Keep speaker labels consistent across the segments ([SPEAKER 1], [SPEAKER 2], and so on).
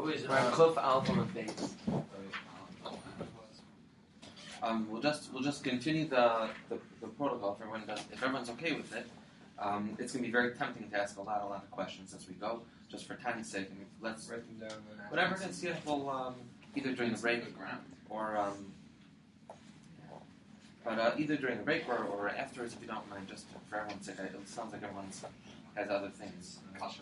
[SPEAKER 1] What was
[SPEAKER 2] We're at Kuf Alpha and Base.
[SPEAKER 3] We'll just continue the protocol if everyone's okay with it. It's going to be very tempting to ask a lot of questions as we go, just for time's sake. And let's
[SPEAKER 1] write them down.
[SPEAKER 3] Whatever it is, yeah, we'll either during the break or either during the break or afterwards, if you don't mind, just for everyone's sake. It sounds like everyone has other things.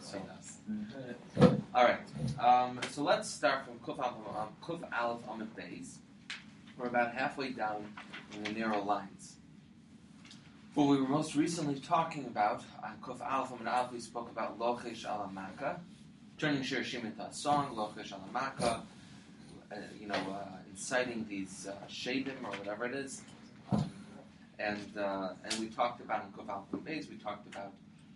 [SPEAKER 3] All right. So let's start from Kuf Aleph Amud Beis. We're about halfway down in the narrow lines. What we were most recently talking about on Kuf Aleph Amud Aleph, we spoke about Lochesh Ala Maka, turning Shir Shim into a song, Lochesh Ala Maka, inciting these shadim or whatever it is. And we talked about in Kuf Aleph Amud Beis, we talked about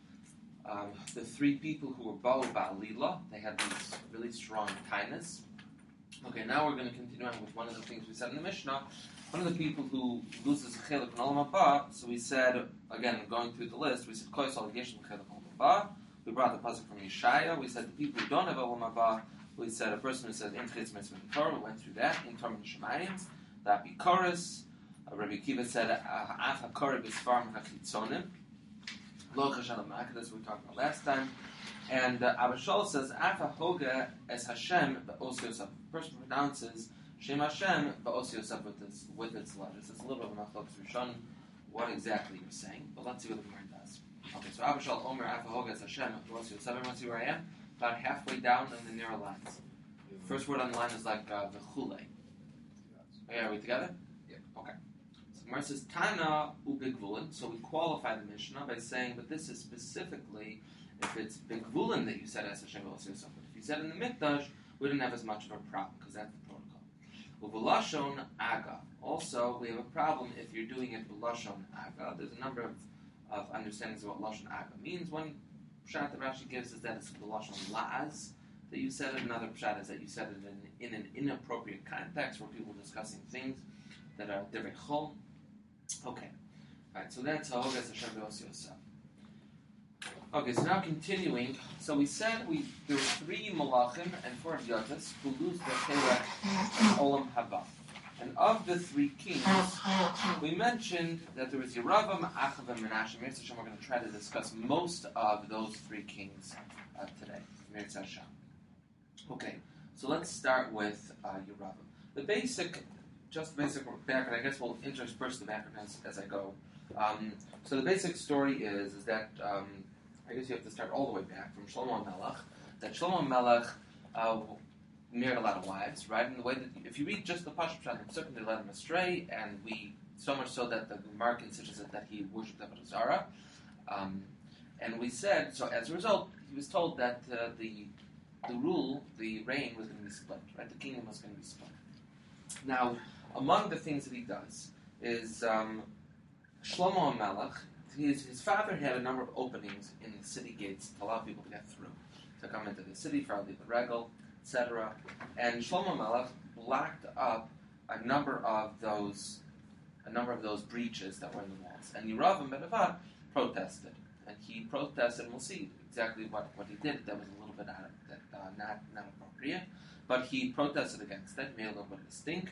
[SPEAKER 3] the three people who were Ba'u Ba'alila. They had these really strong kindness. Okay, now we're going to continue on with one of the things we said in the Mishnah. One of the people who loses a chelik in Olam Haba, so we said, again, going through the list, we said, Kois Al-Yeshem chelik in Olam Haba. We brought the pasuk from Yeshaya. We said the people who don't have Olam Haba, we said a person who says, In Chitz Mitzvah Torah, we went through that, In Torah Nishamayim, that be Chorus. Rabbi Akiva said, Af HaKorah B'Sfarim HaChitzonim. Lo Chashan HaMakah, that's what we talked about last time. And Abba Shaul says, Afa Hoga es Hashem ba'os Yosef. The person pronounces Shem Hashem ba'os Yosef with its letters. It's a little bit of a machlokes Rishon, what exactly you're saying, but let's see what the Gemara does. Okay, so Abba Shaul Omer Afa Hoga es Hashem ba'os Yosef. Everyone see where I am? About halfway down in the narrow lines. First word on the line is like v'chule. Okay, are we together?
[SPEAKER 1] Yeah.
[SPEAKER 3] Okay. So Gemara says Tana ubigvulin. So we qualify the Mishnah by saying, but this is specifically if it's Bigvulin that you said as Hashem B'os Yosef. But if you said in the Mikdash, we didn't have as much of a problem, because that's the protocol. U'v'lashon Aga. Also, we have a problem if you're doing it B'lashon Aga. There's a number of understandings of what Lashon Aga means. One pshat that Rashi gives is that it's B'lashon La'az that you said it. Another pshat is that you said it in an inappropriate context where people are discussing things that are Divrei Chol. Okay. Alright, so that's Ha'ogas Hashem B'os Yosef. Okay, so now continuing. So we said there were 3 Malachim and 4 Yotas who lose their Chelek in Olam Haba. And of the 3 kings, we mentioned that there was Yeravam, Achav, and Menashe. Mirz Hashem, we're going to try to discuss most of those 3 kings today. Mirz Hashem. Okay, so let's start with Yeravam. The basic background, I guess we'll intersperse the background as I go. So the basic story is that I guess you have to start all the way back from Shlomo HaMelech. That Shlomo HaMelech married a lot of wives, right? In the way that if you read just the Pashup Pshat, certainly they led him astray, and so much so that the Gemara considers it that he worshipped Avodah Zarah. And we said, so as a result, he was told that the reign was going to be split, right? The kingdom was going to be split. Now, among the things that he does is Shlomo HaMelech. His father had a number of openings in the city gates to allow people to get through, to come into the city, for the regal, etc. And Shlomo Melech blocked up a number of those breaches that were in the walls. And Yeravam ben Nevat protested, and he protested. And we'll see exactly what he did. That was a little bit not appropriate, but he protested against it, made a little bit of a stink.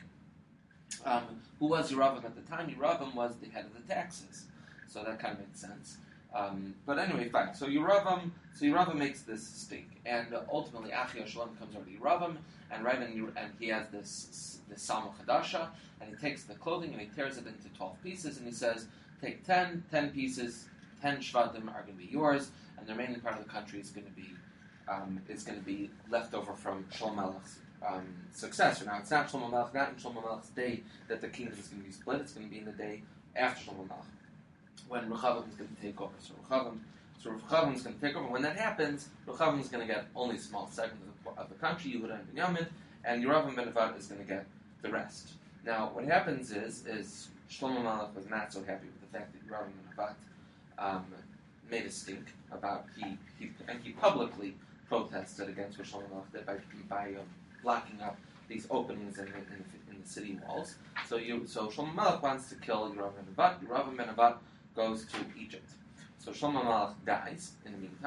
[SPEAKER 3] Who was Yeravam at the time? Yeravam was the head of the taxes. So that kind of makes sense. But anyway, fine. So Yeravam makes this stink, and ultimately Achia Shalom comes over to Yeravam, and he has this Salmo Chadasha, and he takes the clothing and he tears it into 12 pieces, and he says, take 10 pieces, 10 Shvatim are going to be yours, and the remaining part of the country is going to be left over from Shlomo Melech's successor. Now, it's not Shlomo Melech, not in Shlomo Melech's day that the kingdom is going to be split. It's going to be in the day after Shlomo Melech, when Rechavam is going to take over. So Rechavam is going to take over. When that happens, Rechavam is going to get only a small segment of the country, Yehuda and Binyamin, and Yeravam ben Nevat is going to get the rest. Now, what happens is Shlomo Melech was not so happy with the fact that Yeravam ben Nevat made a stink about he publicly protested against what Shlomo Melech did by blocking up these openings in the city walls. So Shlomo Melech wants to kill Yeravam ben Nevat. Yeravam ben Nevat goes to Egypt. So Shlomo Melech dies in the meantime,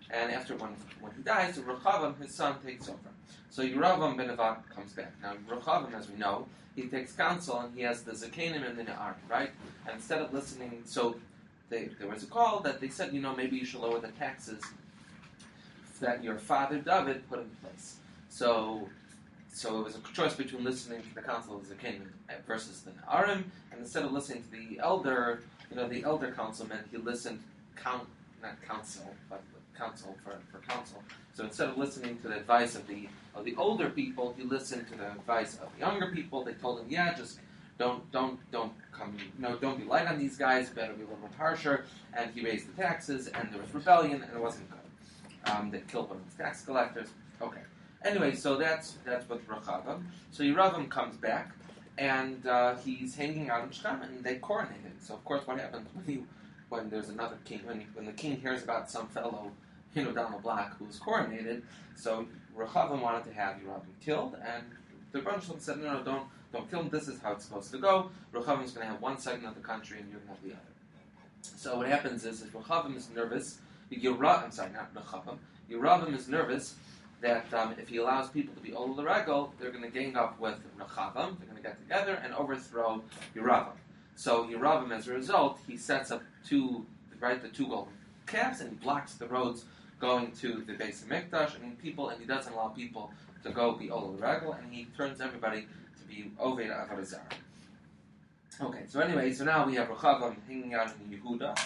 [SPEAKER 3] and after when he dies, Rechavam, his son, takes over. So Yeravam ben Nevat comes back. Now Rechavam, as we know, he takes counsel and he has the Zakenim and the Ne'arim, right? And instead of listening, so there was a call that they said, maybe you should lower the taxes that your father David put in place. So it was a choice between listening to the counsel of the Zakenim versus the Ne'arim, and instead of listening to the elder councilman, he listened counsel for counsel. So instead of listening to the advice of the older people, he listened to the advice of the younger people. They told him, just don't come, don't be light on these guys. Better be a little bit harsher. And he raised the taxes, and there was rebellion, and it wasn't good. They killed one of his tax collectors. Okay. Anyway, so that's with Rechavam. So Yeravam comes back, and he's hanging out in Shechem, and they coronate him. So of course, what happens when there's another king? When the king hears about some fellow, down the block who's coronated, so Rechavam wanted to have Yeravam killed, and the Rebbe said, no, don't kill him. This is how it's supposed to go. Rechavam's going to have one segment of the country, and you're going to have the other. So what happens is Rechavam is nervous. Yeravam is nervous that if he allows people to be Ol L'Regel, they're going to gang up with Rechavam. They're going to get together and overthrow Yeravam. So Yeravam, as a result, he sets up the two golden calves, and he blocks the roads going to the Beis Hamikdash, and he doesn't allow people to go be Ol L'Regel, and he turns everybody to be Oved Avodah Zarah. Okay, so now we have Rechavam hanging out in Yehuda,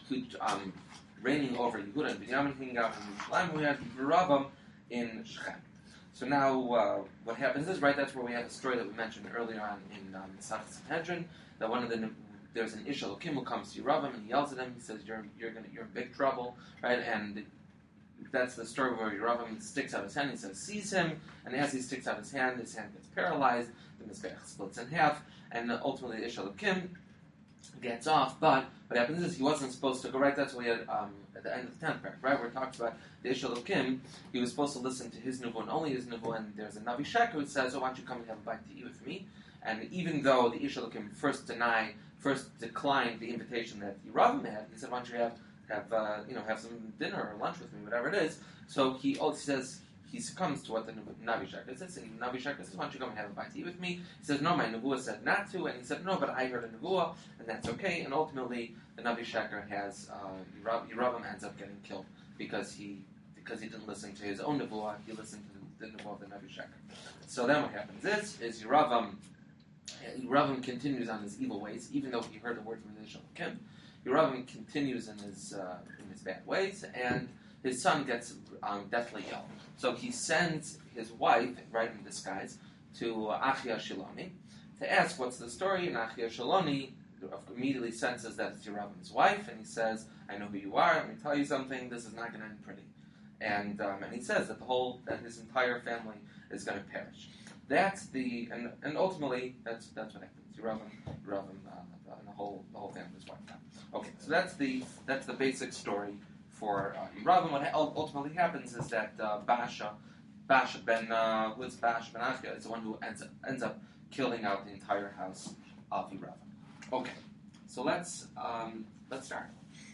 [SPEAKER 3] reigning over Yehuda, and Binyamin hanging out in Yerushalayim. We have Yeravam in Shechem. So now what happens is, that's where we have a story that we mentioned earlier on in Masechet Sanhedrin, that there's an Ish Elokim who comes to Yeravam and he yells at him. He says, "You're in big trouble," right? And that's the story where Yeravam sticks out his hand. He says, "Seize him," and as he sticks out his hand gets paralyzed. The Mizbeach splits in half, and ultimately the Ish Elokim gets off. But what happens is he wasn't supposed to go. Right? That's what we had at the end of the 10th paragraph, right? Where it talks about the Ish Elokim. He was supposed to listen to his nuvu and only his nuvu. And there's a Navi Sheker who says, "Oh, why don't you come and have a bite to eat with me?" And even though the Ish Elokim first declined the invitation that Yeravam had, he said, "Why don't you have some dinner or lunch with me, whatever it is." So he says he succumbs to what the Navi Sheker says, and Navi Sheker says, "Why don't you come and have a bite to eat with me?" He says, "No, my nevuah said not to," and he said, "No, but I heard a nevuah, and that's okay." And ultimately, the Navi Sheker has Yeravam ends up getting killed because he didn't listen to his own nevuah; he listened to the nevuah of the Navi Sheker. So then what happens is Yeravam continues on his evil ways, even though he heard the word from the Ish Elokim. Yeravam continues in his bad ways, and his son gets deathly ill. So he sends his wife, in disguise, to Achia Shiloni to ask what's the story. And Achia Shiloni immediately senses that it's Yeravam's wife, and he says, "I know who you are. Let me tell you something. This is not going to end pretty." And he says that his entire family is going to perish. And ultimately that's what happens. Yeravam, and the whole family is wiped out. Okay, so that's the basic story for Yeravam. What ultimately happens is that Baasha ben Achia is the one who ends up killing out the entire house of Yeravam. Okay, so let's start.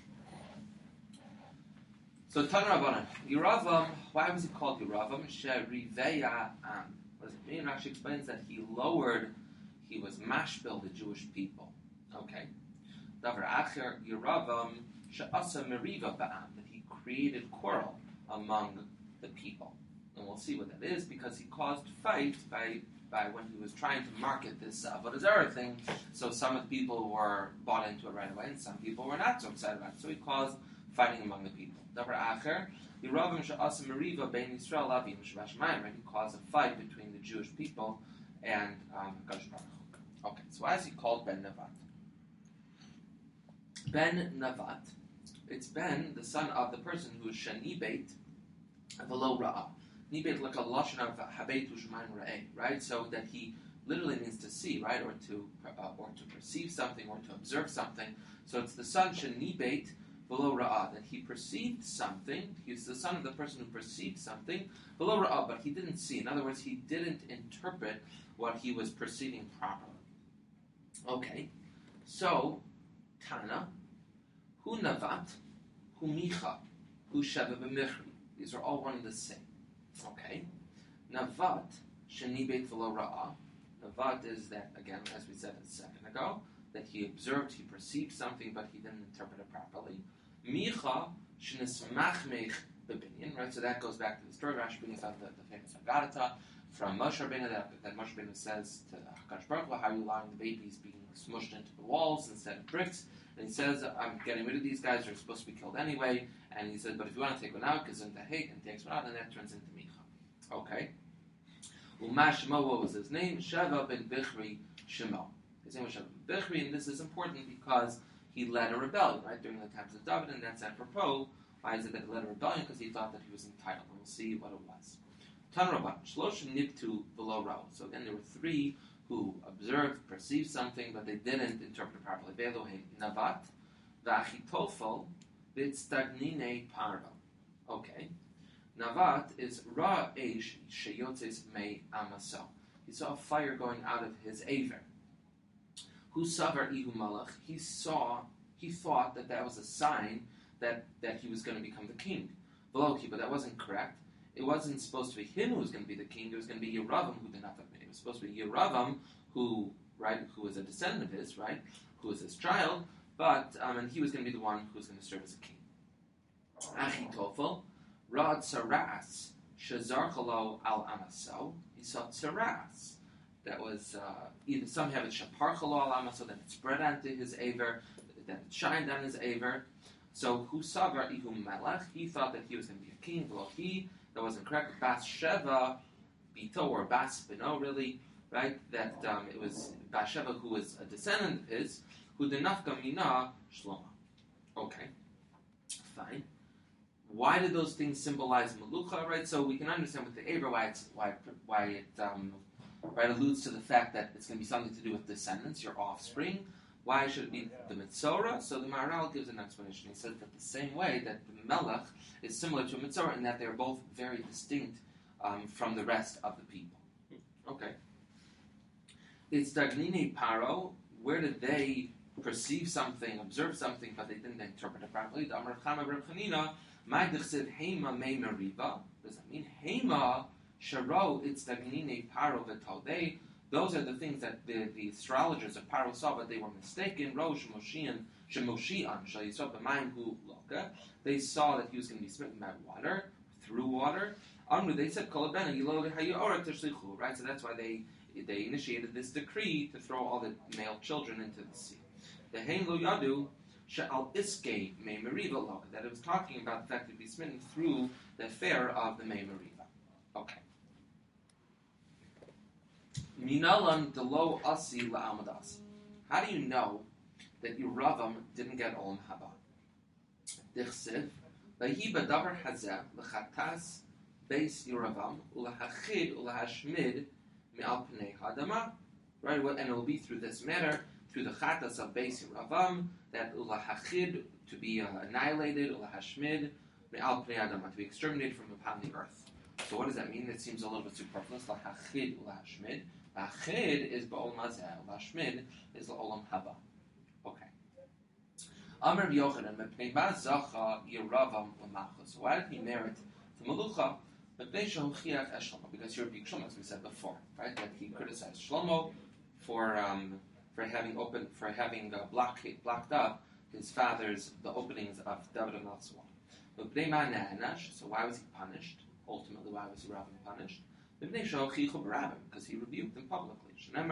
[SPEAKER 3] So Tana Rabbanan, Yeravam. Why was he called Yeravam? Sheriveya Am. What does it mean? It actually explains that he was mashpil the Jewish people. Okay. Davar Acher Yeravam she'asa meriva ba'am, that he created quarrel among the people. And we'll see what that is, because he caused fight by when he was trying to market this Avodah Zarah thing. So some of the people were bought into it right away, and some people were not so excited about it. So he caused fighting among the people. Davar Acher Yeravam she'asa meriva bein Yisrael avim shebashamayim. He caused a fight between the Jewish people and Hakadosh Baruch Hu. Okay, so why is he called Ben Nevat? Ben Nevat, it's Ben, the son of the person who is Shenibet V'lo Ra'ah. Nibet like a lashon of Habeit U'Shemayin Ra'eh, right? So that he literally means to see, right, or to perceive something, or to observe something. So it's the son Shenibet V'lo Ra'ah, that he perceived something. He's the son of the person who perceived something V'lo Ra'ah, but he didn't see. In other words, he didn't interpret what he was perceiving properly. Okay, so Tana, Hu Navat, Hu Micha. Hu Sheva b'Michri. These are all one and the same. Okay. Navat sheni beit v'lo ra'ah. Navat is that, again, as we said a second ago, that he observed, he perceived something, but he didn't interpret it properly. Micha shenismachmech b'binyan, right? So that goes back to the story Rashi brings out the famous Haggadah from Moshe Rabbeinu that Moshe Rabbeinu says to Hakadosh Baruch Hu, "How are you allowing the babies being smushed into the walls instead of bricks?" And he says, "I'm getting rid of these guys. They're supposed to be killed anyway." And he says, "But if you want to take one out, because into hate and takes one out, and that turns into Micha." Okay. Shemo, what was his name? Sheva ben Bichri Shemo. His name was Sheva ben Bichri, and this is important because he led a rebellion, right, during the times of David, and that's apropos. Why is it that he led a rebellion? Because he thought that he was entitled, and we'll see what it was. Tan Rabban, Shloshim Nibtu V'lo Ra'u. So again, there were three who observed, perceived something, but they didn't interpret it properly. Ve'elohim Navat, V'achitofel, V'tztagnine Parva. Okay. Navat is Ra Eish Sheyotzes Me Amaso. He saw a fire going out of his aver. Hu Savar Ihu Malach. He thought that was a sign that he was going to become the king. Veloki, but that wasn't correct. It wasn't supposed to be him who was going to be the king. It was going to be Yeravam who did not have it. It was supposed to be Yeravam who was a descendant of his, right? Who was his child, but and he was going to be the one who was going to serve as a king. Achitofel. Rad Saras, Shazarchalo al Amaso. He saw Saras. That was either some have it Shaparchalo al Amaso, that it spread onto his aver, that it shined on his aver. So Husavar Ihu Melech, he thought that he was going to be a king. V'lohi, that wasn't correct. Bas Sheva Bito, or Bas Bino, really, right? That it was Bas Sheva who was a descendant of his, who denafka mina Shlomo. Okay, fine. Why did those things symbolize Melucha, right? So we can understand with the Aver why it alludes to the fact that it's going to be something to do with descendants, your offspring. Why should it be the Mitzorah? So the Maharal gives an explanation. He says that the same way that the Melech is similar to a Mitzorah in that they're both very distinct from the rest of the people. Okay. It's Dagnine Paro. Where did they perceive something, observe something, but they didn't interpret it properly? The Amar Chama Reb Chanina. Does that mean Hema Sharo? It's Dagnine Paro v'Taldei. Those are the things that the astrologers of Paro saw, but they were mistaken. Rosh Moshian Shemoshian Shalisot b'Mayim Hu Loka. They saw that he was going to be smitten by water, through water. Amru, they said Kolabena Yilod Hayorah Tishlichu. Right, so that's why they initiated this decree to throw all the male children into the sea. The Hein Lo Yadu. She'al Iske Me Meriva Loka, that it was talking about the fact that he'd be smitten through the affair of the Me Meriva. Okay. Minalan Delo Asi La'amadasi. How do you know that Yeravam didn't get Olam Haba? Dichsiv, Lahi Badavar Hazeh, L'chatas Beis Yeravam, Ulahachid, Ulahashmid, Me'al Pnei Hadama. Right, and it will be through this matter, through the Chatas of Beis Yeravam, that Ulahachid, to be annihilated, Ulahashmid, Me'al Pnei Adama, to be exterminated from upon the earth. So what does that mean? It seems a little bit superfluous. Lahachid, Ulahashmid. Achid is Ba'ol Mazeh. Ulahashmid is Olam Haba. Okay. Amr Yochanan, Mepnei Ma Zacha Yeravam L'Malchus. So why did he merit to Melucha? Mepnei Shehochiach Es Shlomo. Because you're big Shlomo, as we said before, right? That he criticized Shlomo for having blocked up his father's the openings of David and Melchizedek. So why was he punished? Ultimately, why was Rabban punished? Because he rebuked them publicly.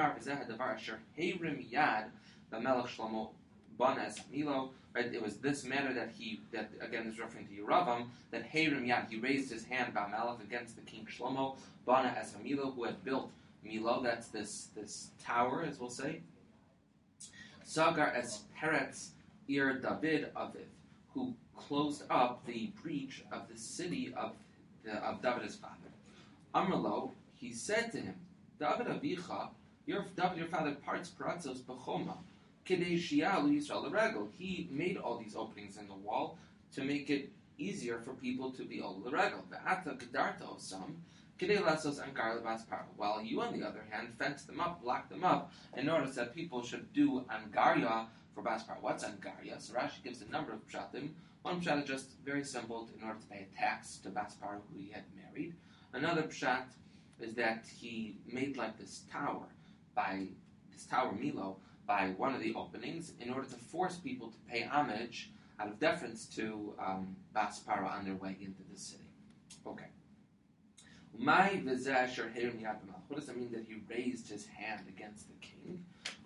[SPEAKER 3] Right? It was this matter that again is referring to Yeravam, that Heirim Yad, he raised his hand Ba'melech against the king Shlomo, Bana as Hamilo, who had built Milo, that's this tower, as we'll say. Sagar as Peretz Ir David Aviv, who closed up the breach of the city of David his father. Amrlo, he said to him, David Avicha, your father parts Paratzos Bechoma, Kedei Shialu Yisrael L'Regel. He made all these openings in the wall to make it easier for people to be Ol L'Regel. Ve'ata Gedarta Osam, Kedei Lasos Angar Lebas Paro. While you, on the other hand, fenced them up, blocked them up, in order that people should do Angarya for Bas Paro. What's Angarya? So Rashi gives a number of pshatim. One pshat is just very simple, in order to pay a tax to Baspar who he had married. Another pshat is that he made like this tower Milo, by one of the openings in order to force people to pay homage out of deference to Baspara on their way into the city. Okay. What does it mean that he raised his hand against the king?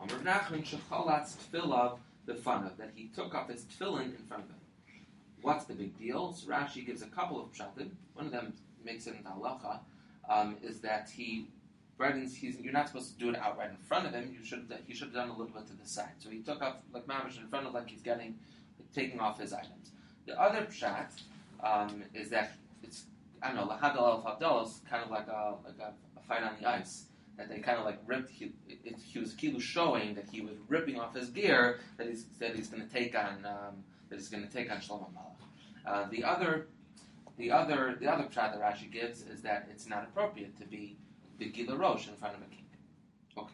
[SPEAKER 3] That he took off his tefillin in front of him. What's the big deal? So Rashi gives a couple of pshatim. One of them makes it into halacha, is that you're not supposed to do it outright in front of him. He should have done a little bit to the side. So he took off like mamish in front of, like he's taking off his items. The other pshat is that it's, I don't know, lahadal al fadal is kind of like a fight on the ice. That they kind of like ripped. He was kilu showing that he was ripping off his gear that he's going to take on Shlomo Malach. The other pshat that Rashi gives is that it's not appropriate to be the Gila Rosh in front of a king. Okay.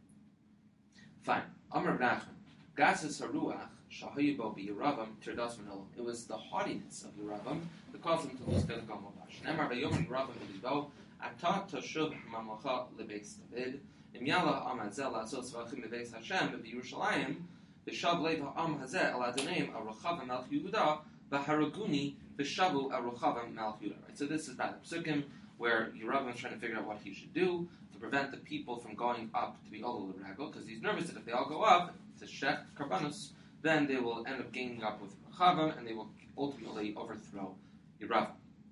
[SPEAKER 3] Fine. Amr Nachman. Gasas Haruach Shahayibo Yeravam Tirdas Manolim. It was the haughtiness of Yeravam that caused him to lose Kedek Movash. Nemar Vayom Yeravam Bilibo Ata Toshub Mamlacha Lebeis David Imyala Am Hazel Asos Vachim Lebeis Hashem B'Yerushalayim V'Shav Lev Ha'am Hazeh Al Adonim Aruchavam Melch Yehuda V'Haraguni V'Shavu Aruchavam Melch Yehuda. Right. So this is by the Psukim, where Yeravam is trying to figure out what he should do to prevent the people from going up to be Olul Regel, because he's nervous that if they all go up to Shech Karbanus, then they will end up ganging up with Rechavam, and they will ultimately overthrow Yeravam.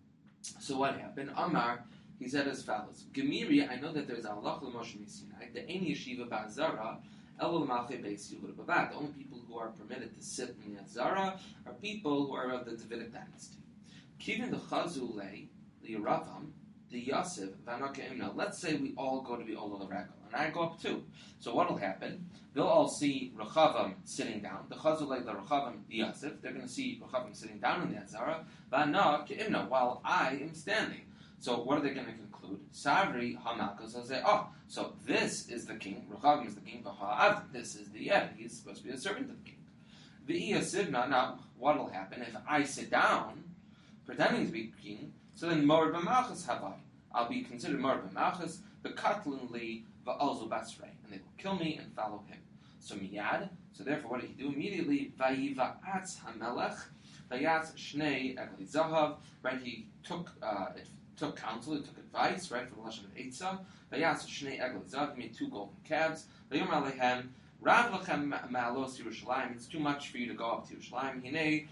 [SPEAKER 3] So what happened? Amar, he said as follows: Gemiri, I know that there's Allah l'Moshe Misinai, the Ein Yeshiva Ba'Zara, Elul Malchei Beis Yehuda Bavad. The only people who are permitted to sit in the Azara are people who are of the Davidic dynasty. Kivin the Chazulei, the Yeravam, the Yosef, Vanaka. Let's say we all go to be Olul Regel, and I go up too. So what will happen? They'll all see Rechavam sitting down. The Chazulei, the Rechavam, the Yosef. They're going to see Rechavam sitting down in the Azara. Vanaka while I am standing. So what are they going to conclude? Savri Hamalkos will say, oh, so this is the king. Rechavam is the king. This is the Yed. He's supposed to be a servant of the king. The Iyasivna. Now what will happen if I sit down, pretending to be king? So then, Mord b'malchus havai. I'll be considered Mord b'malchus, the katlin li va'alzu basrei, and they will kill me and follow him. So miyad. So therefore, what did he do immediately? Vayiva'atz hamelech, vayatz shnei egli zahav. Right, he took counsel, he took advice, right, from the lesson of Eitzah. Vayatz shnei egli zahav. He made 2 golden calves. Vayom alehem rav lechem ma'alos Yerushalayim. It's too much for you to go up to Yerushalayim.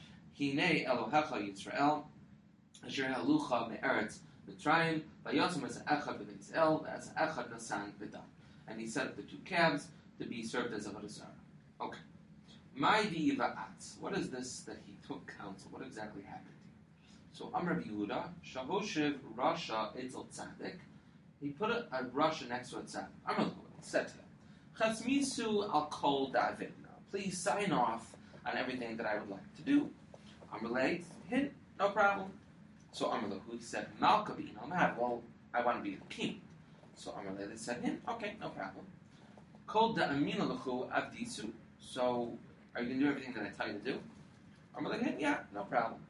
[SPEAKER 3] Hinei Elohecha Yisrael. Asher halucha me'eretz Mitzrayim vayosem as echad b'beis el as echad nasan b'dan. And he set up the 2 calves to be served as a avodah zarah. Okay. My v'yiva'atz. What is this that he took counsel? What exactly happened? So Amar Yehuda Shahoshiv Rasha Itzel Tzadik. He put a Rasha next to a Tzadik. Amar Yehuda said to him, Chasmisu al kol David. Please sign off on everything that I would like to do. Amar Lei, hint, no problem. So Amalekhu said, Malka bin Amad, well, I want to be the king. So Amalekhu said him, okay, no problem. Kol da Aminalahu Avdisu. So, are you going to do everything that I tell you to do? Amalekhu, yeah, no problem.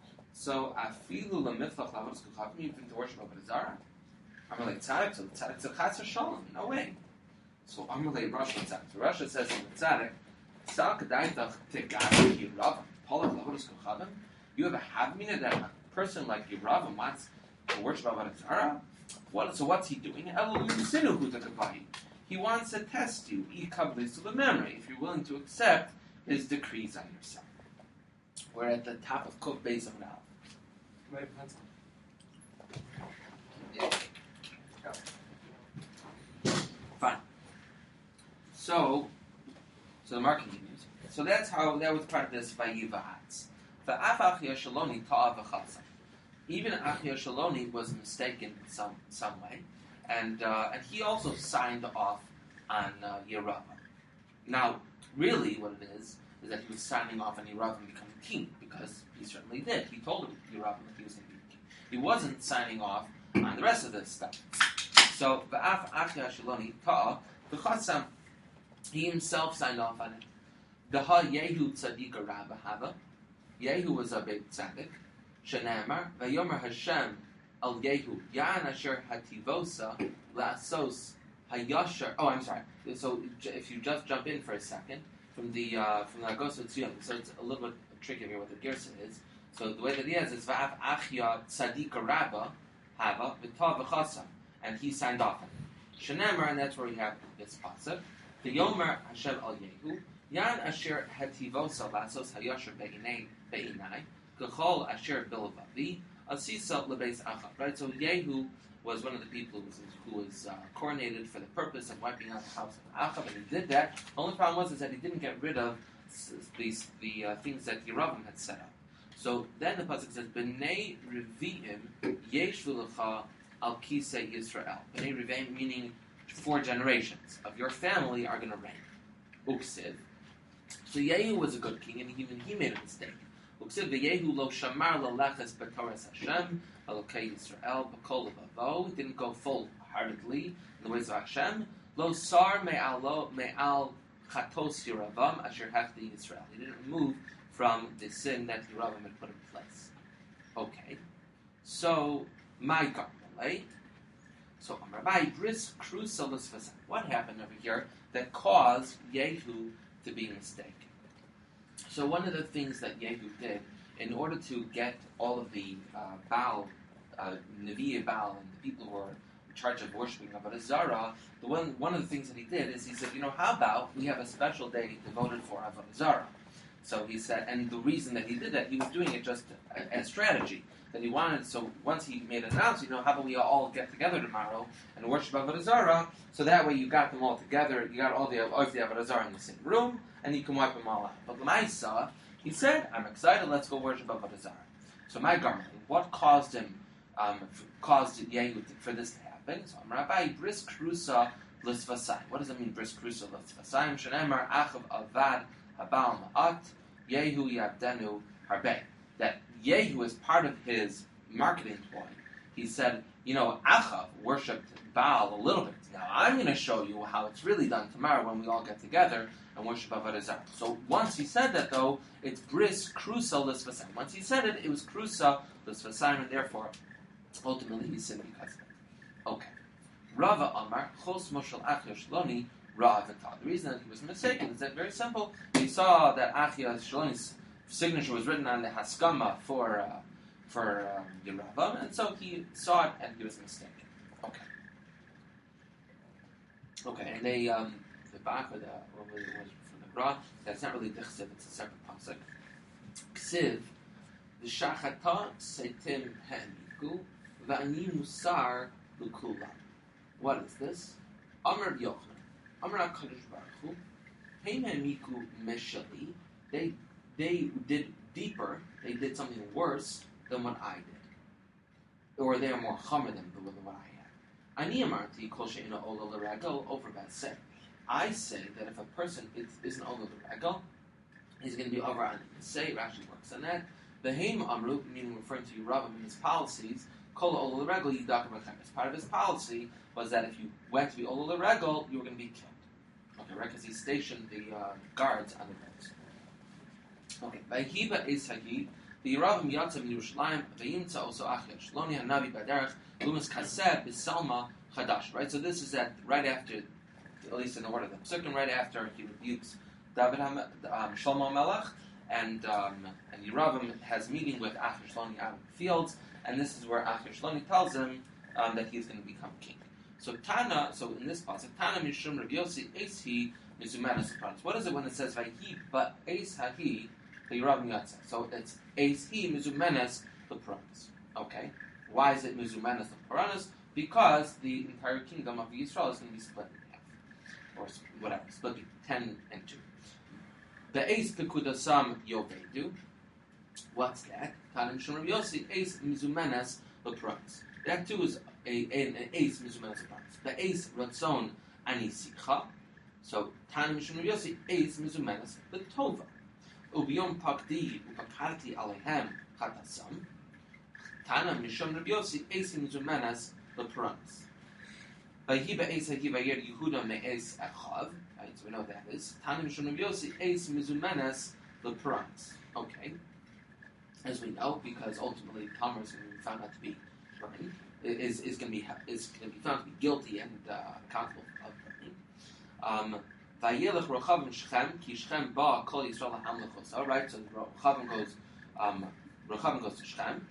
[SPEAKER 3] So, Afilu Lamiflach Lavos Kuchavim, you think to worship Avodah Zarah? Amalekhu Tzadik, so the Tzadik said, Chas Shalom, no way. So Amalekhu Rasha Tzadik. So Rasha says to the Tzadik, Sal Kadaitach Tegadi Yirav, Polach Lavos Kuchavim, you have a Havmina that person like Yeravam wants to worship Avodah Zarah? So what's he doing? He wants to test you, to the memory, if you're willing to accept his decrees on yourself. We're at the top of Kuf Beis of now. Fine. So the mark continues. So that was part of this Vayivahatz. Even Achia Shaloni was mistaken in some way, and he also signed off on Yeravam. Now, really, what it is that he was signing off on Yeravam becoming king, because he certainly did. He told Yeravam that he was going to be king. He wasn't signing off on the rest of this stuff. So, V'af Achia Shaloni Ta'a V'chatzam, he himself signed off on it. V'ha Yehu Tzadika Rabba Hava. Yehu was a big tzaddik. Shenamar vayomer Hashem al Yehu yan asher hativosa la'asos hayashar. Oh, I'm sorry. So if you just jump in for a second from the Agos Tziyun, so it's a little bit tricky here what the Gersa is. So the way that he has is va'af achya tzadika rabba hava v'tav v'chasam, and he signed off on it. Shenamar, and that's where we have this pasuk. The Yomer Hashem al Yehu yan asher hativosa la'asos hayashar be'inai kachol asher bilvavi asisa lebeis achav. Right. So Yehu was one of the people who was coronated for the purpose of wiping out the house of Achav, and he did that. The only problem was that he didn't get rid of the things that Yeravim had set up. So then the pasuk says, "Bnei Revi'im yeshvu lecha al kisei Yisrael." Bnei Revi'im meaning 4 generations of your family are going to reign. Uksiv. So Yehu was a good king, and even he made a mistake. Uksiv v'Yehu lo shamar leleches b'toras Hashem alokei Yisrael b'kol levavo. He didn't go full-heartedly in the ways of Hashem. Lo sar me'al chatos Yeravam asher hafti Yisrael. He didn't move from the sin that Yeravam had put in place. Okay, so my garmalay. So Rabbi Bris Crusalis Fasan. What happened over here that caused Yehu to be mistaken? So one of the things that Yehu did in order to get all of the Baal, Nevi'e Baal, and the people who were in charge of worshiping Avodah Zarah, one of the things that he did is he said, how about we have a special day devoted for Avodah Zarah? So he said, and the reason that he did that, he was doing it just as strategy. That he wanted, so once he made an announcement, how about we all get together tomorrow and worship Avodah Zarah, so that way you got them all together, you got all the Avodah Zarah in the same room, and you can wipe them all out. But L'maisa, he said, I'm excited, let's go worship Avodah Zarah. So my garment, what caused Yehu for this to happen? So Rabbi Bris Krusa Lisvasai. What does it mean, Bris Krusa Lisvasai? Shenemar Achav Avad Habal Ma'at Yehu Yavdenu Harbe. That Yehu, as part of his marketing ploy, he said, Achav worshipped Baal a little bit. Now I'm going to show you how it's really done tomorrow when we all get together and worship Avodah Zarah. So once he said that, though, it's Bris Krusa Lisvasai. Once he said it, it was Krusa Lisvasai, and therefore, ultimately, he sinned because of it. Okay. Rava Amar Chos Moshel Achia Shloni Ra'avatah. The reason that he was mistaken is that very simple. He saw that Achia Shloni's signature was written on the Haskama for Yeravam, and so he saw it and he was mistaken. Okay, and they the back of the from the Gra, that's not really Dichsiv, it's a separate pasuk. Ksiv the Shachata Setim Ha'emiku Va'ani Musar L'Kulam. What is this? Amar Yochanan, Amar HaKadosh Baruch Hu, Heim Ha'emiku Meshali. They did deeper, they did something worse than what I did. Or they are more chamer than what I had. Ani amarti kol she'ina ola l'regel over b'aseh. I say that if a person isn't ola l'regel, he's going to be over on say. Rashi works on that. Behem amru, meaning referring to Yeravam and his policies, kol ola l'regel yidaka b'chemes. Part of his policy was that if you went to be ola l'regel, you were going to be killed. Okay, right? Because he stationed the guards on the roads. Okay, Vayhiba is Hagi, the Yeravam Yatzim Yerushalayim, Vayimtza also Achia Shloni Hanavi Baderech, Lumas Kaseb Bisalma Chadash. Right, so this is right after, at least in the order of the Psukim, right after he rebukes David Shlomo Melech, and Yeravam has meeting with Achia Shloni out in the fields, and this is where Achia Shloni tells him that he's going to become king. So in this passage, Tana Mishum Rav Yossi Eshi Mizumenes Sopranos. What is it when it says Vayhi but Eis Hahi? So it's Eis-Hi Mizumenes Lepranos. Okay. Why is it Mizumenes Lepranos? Because the entire kingdom of Israel is going to be split in half. Or whatever. Split 10 and 2. The Eis Pekudasam Yovedu. What's that? Tanim Shum Rav Yossi Eis Mizumenes Lepranos. That too is an Eis Mizumenes Lepranos. The Eis Ratzon Anisicha. So Tanim Shum Rav Yossi Eis Mizumenes Letova. Ubiyom pakdi upakarti alehem chatasam. Tana mishum Rav Yossi eis mizumenas lepuranos. Vayhiba eis ha'hivayir Yehuda me'eis Achav. Right, so we know what that is. Tana mishum Rav Yossi eis mizumenas lepuranos. Okay. as we know, because ultimately Tamar is going to be found out to be burning, is going to be found to be guilty and accountable of burning. Vayelech Rechavim Shechem ki Shechem ba Kol Yisrael Hamlechos. All right, so Rechavim goes to Shechem.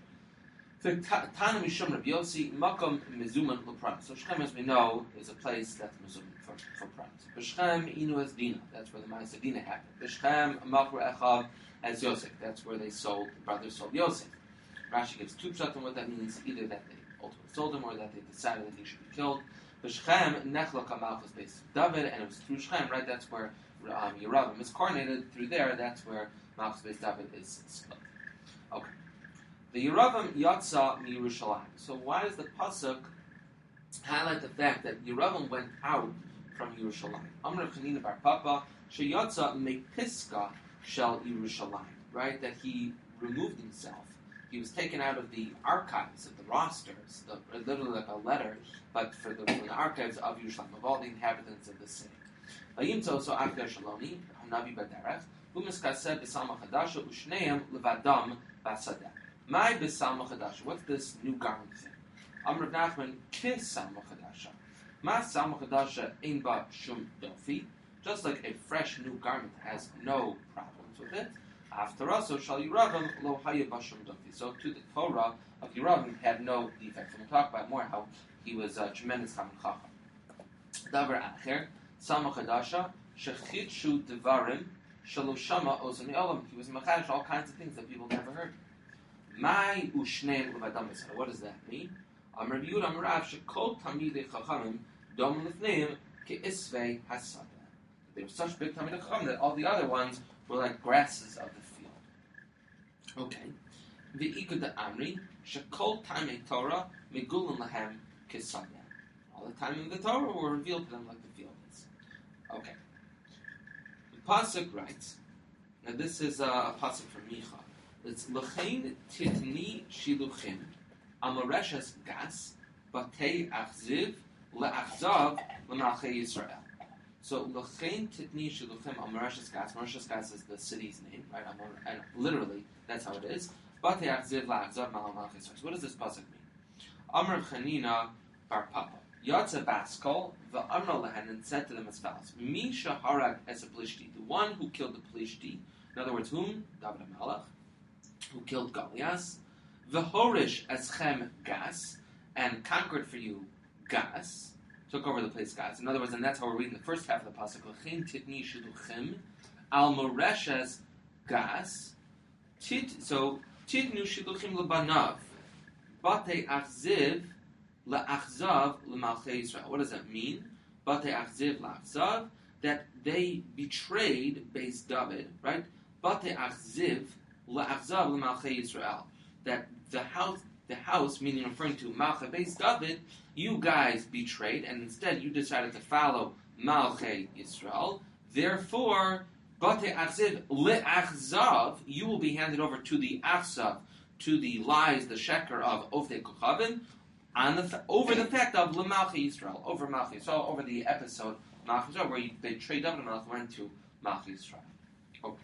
[SPEAKER 3] Tana Mishum Rabbi Yossi Makom Mizuman Lepran. So Shechem, as we know, is a place that's Mizuman for prams. B'Shechem Inu as Dina. That's where the Ma'aseh Dina happened. B'Shechem Machur Echav as Yosef. That's where the brothers sold Yosef. Rashi gives two pshat on what that means: either that they ultimately sold him, or that they decided that he should be killed. B'Shechem Nechlok HaMalchus Beis David, and it was through Shechem, right? That's where Yeravam is coronated. Through there, that's where Malchus Beis David is split. Okay. The Yeravam Yatsa MiYerushalayim. So why does the pasuk highlight the fact that Yeravam went out from Yerushalayim? Amr Chanina Bar Papa Sheyatsa Mepiska Shel Yerushalayim. Right, that he removed himself. He was taken out of the archives of the rosters, literally like a letter, but from the archives of Yerushalayim, of all the inhabitants of the city. Vayimtzo so Akdar Shaloni Hanavi Baderech Umiskaseh B'Salma Chadasha Ushneim Levadam Basadeh. My B'Salma Chadasha. What's this new garment thing? Amr Nachman Kis Salma Chadasha. Ma Salma Chadasha Ein Ba Shum Dofi. Just like a fresh new garment has no problems with it. After also Shal Yeravam Lo Haya Ba Shum Dofi. So to the Torah of Yeravam had no defects. And we'll talk about more how he was a tremendous Talmid Chacham. Davar Acher Salma Chadasha Shechitshu Devarim Shaloshama Ozani Olam. He was machadish all kinds of things that people never heard. My ushneim levadam b'sada. What does that mean? Amar Yehuda Amar Rav shekol tamidei chachamim dom lefneim ke'isvei hasada. They were such big tamidei chachamim that all the other ones were like grasses of the field. Okay. V'ikud Amri shekol tamei Torah megulim lahem kesada. All the time in the Torah were revealed to them like the field is. Okay. The pasuk writes. Now this is a pasuk from Micha. It's L'chein titni shiluchim amoreshes gas batei achziv le'achzav l'malchei Yisrael. So L'chein titni shiluchim amoreshes gas. Amoreshes gas is the city's name, right? And literally, that's how it is. Batei achziv le'achzav l'malchei Yisrael. So what does this pasuk mean? Amar Chanina bar Papa Yatza Baskol v'amro lehen, and said to them as follows: Mi shaharag es a Plishti, the one who killed the Plishti. In other words, whom? David HaMelech, who killed Goliath, v'horish eschem gas, and conquered for you Gas, took over the place Gas. In other words, and that's how we're reading the first half of the pasuk. L'chein titni shiluchim al moreshes Gas. So titnu shiluchim lebanav batei achziv le'achzav le'malchei Yisrael. What does that mean? Batei achziv le'achzav, that they betrayed Beis David, right? Batei achziv le'achzav le'malchei Yisrael, that the house, meaning referring to Malchei Beis David, you guys betrayed, and instead you decided to follow Malchei Yisrael. Therefore, Batei achziv le'achzav, you will be handed over to the achzav, to the lies, the sheker of Ofdei Kochavim, over the fact of le'malchei Yisrael, over Malchei Yisrael, over the episode Malchei Yisrael, where they betrayed David and Malach went to Malchei Yisrael. Okay.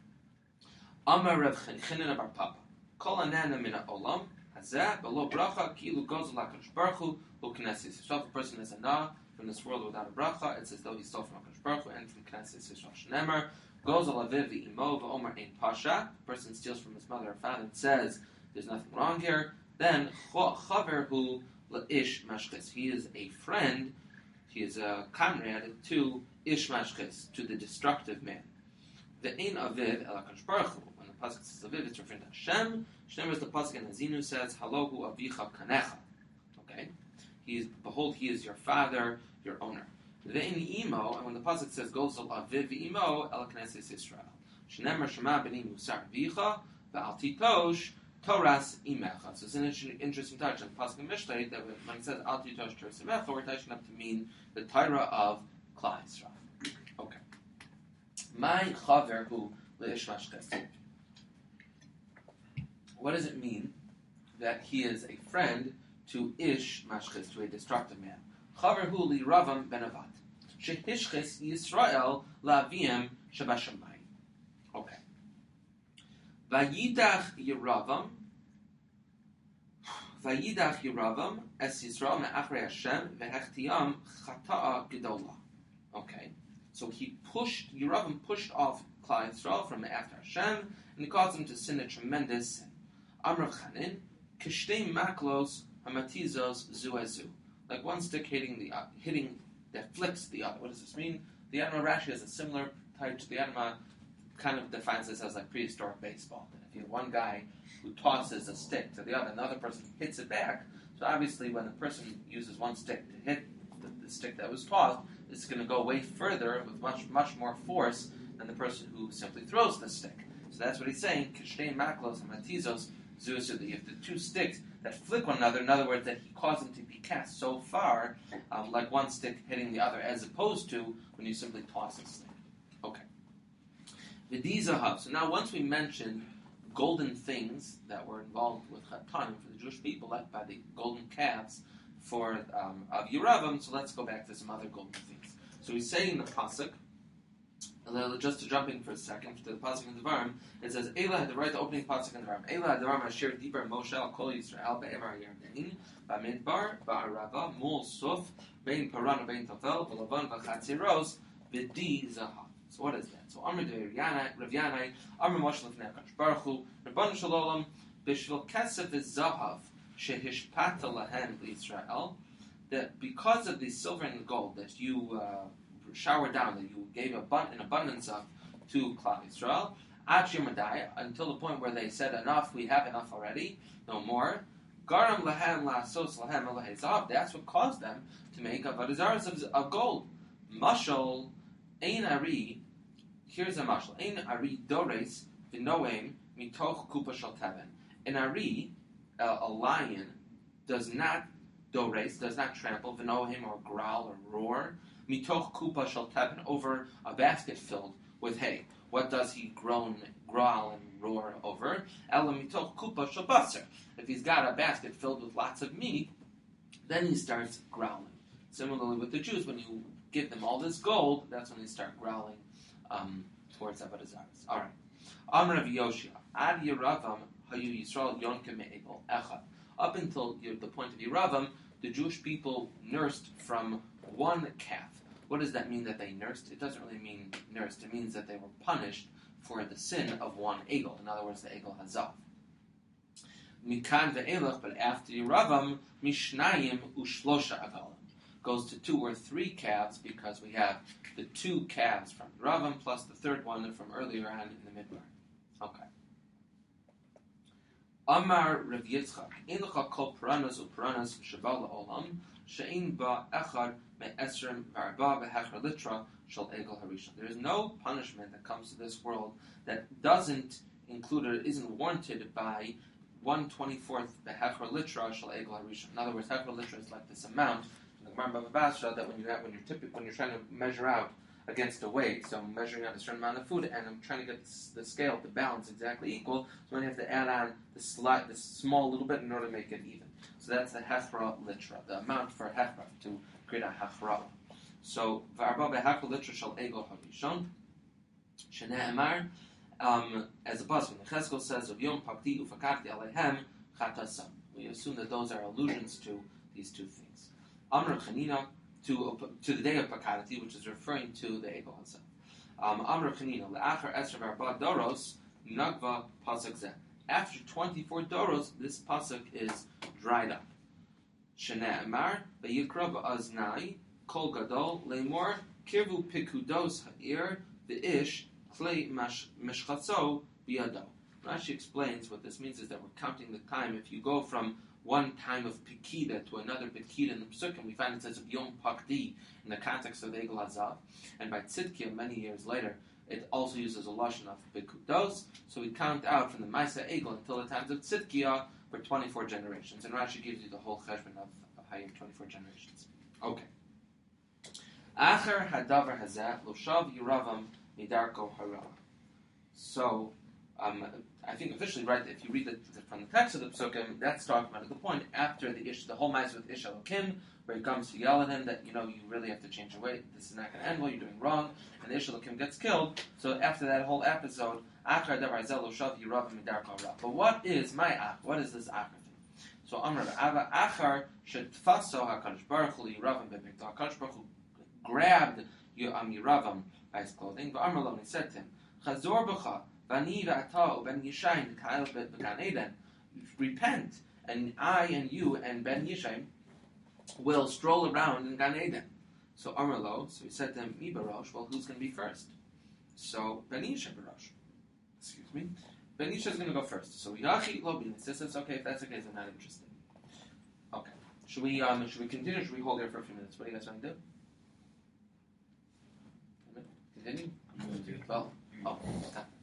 [SPEAKER 3] Amar Rav Chanina bar Papa, Kol anana min ha'olam hazeh below bracha ki'ilu gozel HaKadosh Baruch Hu u'knesses Yisrael. If a person is ana from this world without a bracha, it's as though he stole from HaKadosh Baruch Hu and from Knesses Yisrael. Shnemer gozel aviv v'imo v'omer ein pasha. The person steals from his mother or father and says there's nothing wrong here. Then chaver hu le'ish mashchis. He is a friend. He is a comrade to ish mashchis, to the destructive man. The ein aviv el HaKadosh Baruch Hu. When the pasuk says aviv, it's referring to Hashem. Shnemer is the pasuk in Azinu says halohu avicha kanecha. Okay, behold, he is your father, your owner. The ein imo, and when the pasuk says gozol aviv imo el knesses Yisrael. Shnemer shema b'ni musar avicha v'al titosh Toras imecha. So it's an interesting touch on pasuk in Mishlei that when it says al titosh Toras imecha, we're touching up to mean the Torah of Klal Yisrael. Okay. My chaver hu leish mashches. What does it mean that he is a friend to ish mashches, to a destructive man? Chaver hu li Ravam ben Avad shehishches Yisrael la'aviem shabashamayim. Okay. Vayidach Yeravam es Yisrael me'achrei Hashem ve'hechtiyam chata'a gedola. Okay, so Yeravam pushed off Klal Yisrael from after Hashem, and he caused them to sin a tremendous sin. Amr Chanin, kishtei maklos hamatizos zuezu, like one stick hitting that flicks the other. What does this mean? The Yanma Rashi has a similar type to the Yanma, kind of defines this as like prehistoric baseball. If you have one guy who tosses a stick to the other, and the other person hits it back, so obviously when the person uses one stick to hit the stick that was tossed, it's going to go way further with much more force than the person who simply throws the stick. So that's what he's saying. Kishtei maklos hamatizos zuezu. You have the two sticks that flick one another. In other words, that he caused them to be cast so far, like one stick hitting the other, as opposed to when you simply toss a stick. Okay. V'dizahav. So now, once we mentioned golden things that were involved with Chatanim for the Jewish people, like by the golden calves of Yeravam, so let's go back to some other golden things. So we say in the pasuk, just to jump in for a second to the pasuk in Devarim, it says, "Eila had the right to opening pasuk in Devarim. Eila had Devarim asher diber Moshe al kol Yisrael be'evar Yarden ba'midbar ba'arava mul suf bein paran bein tafel v'lavan v'chatziros v'di zahav." So what is that? So Amr Rav Yanai, Amr Moshe l'fnei HaKadosh Baruch Hu, Rabbanu Shalom, b'shvil kesef v'zahav shehishpata lahem l'Yisrael, that because of the silver and gold that you showered down, that you gave an abundance of to Klal Yisrael, ad Shemadai, until the point where they said, enough, we have enough already, no more. Garam lahem la'asos lahem elahei zahav. That's what caused them to make avodah zaros of gold. Mashal ein ari. Here's a mashal. Ein ari dores v'noem mitoch kupa shel teven. An ari, a lion, does not trample v'noem or growl or roar mitoch kupa shel teven, over a basket filled with hay. What does he growl and roar over? Ela mitoch kupa shel basar. If he's got a basket filled with lots of meat, then he starts growling. Similarly with the Jews, when you give them all this gold, that's when they start growling towards avodah zaros. All right. Amr Rav Yoshia, ad Yeravam hayu Yisrael yonkem me'ebel echad. Up until the point of Yeravam, the Jewish people nursed from one calf. What does that mean that they nursed? It doesn't really mean nursed. It means that they were punished for the sin of one egel. In other words, the egel hazav. Mikan ve'elach, but after Yeravam, mishnayim ushlosha agalim. Goes to 2 or 3 calves, because we have the 2 calves from Yeravam plus the third one from earlier on in the Midbar. Okay. Amar Rav Yitzchak, ein lecha kol puranos upuranos sheval la'olam, she'ein ba echad me'esrim v'arba v'hechra litra shel egel harishon. There is no punishment that comes to this world that doesn't include or isn't warranted by 1/24th v'hechra litra shel egel harishon. In other words, hechra litra is like this amount in the Gemara Bava Basra that when you're trying to measure out against a weight, so I'm measuring out a certain amount of food, and I'm trying to get the scale to balance exactly equal, so then you have to add on this small little bit in order to make it even. So that's the hechra litra, the amount for hechra, to create a hechra. So, v'arba b'hechra litra shel egel harishon, shene'emar, as the pasuk in Cheskel says, of yom pakti ufakarti alehem chatasam. We assume that those are allusions to these 2 things. Amr Chanina, to the day of Pakadati, which is referring to the Egel Hazav. Amr Chanina, le'achar esrei v'arba doros, nagva pasuk zeh. After 24 doros, this pasuk is dried up. Shene'emar, v'yikra v'aznai, kol gadol, le'mor, kirvu pikudos ha'ir, v'ish, klei meshchatzo, b'yado. Rashi explains what this means is that we're counting the time. If you go from one time of Pekida to another Pekida in the Pesukim, we find it says Yom Pakdi in the context of the Egel Hazav. And by Tzidkiah, many years later, it also uses a lashon of Pekudos. So we count out from the Maisa Egel until the times of Tzidkiah for 24 generations. And Rashi gives you the whole cheshbon of how you have 24 generations. Okay. Acher hadavar hazeh lo shav Yeravam midarko hara. So, I think officially, right, if you read from the text of the Psukim, that's talking about at the point after the whole mice with Ish Elokim, where he comes to yell at him that, you really have to change your way, this is not going to end well, you're doing wrong, and the Ish Elokim gets killed. So after that whole episode, Achar Davar Zelo Shav Yirav Midar Kal Ra. But what is my Ach? What is this Achar thing? So Amar Ava Achar Shetfaso HaKadosh Baruch Hu Yiravam Bebekta. HaKadosh Baruch Hu grabbed Yiravam by his clothing, but Amar Lo, he said to him, Chazor B'cha, Vani V'ata Ben Yishayin Ka'el B'Gan Eden. Repent, and I and you and Ben Yishayin will stroll around in Gan Eden. So Amar Lo, so he said to him, Mi Barosh, well, who's going to be first? So Ben Yishayin Barosh. Excuse me. Ben Yishayin is going to go first. So Yachi Lo Bin says it's okay. If that's the case, I'm not interested. Okay. Should we continue? Or should we hold here for a few minutes? What do you guys want to do? Continue. Well,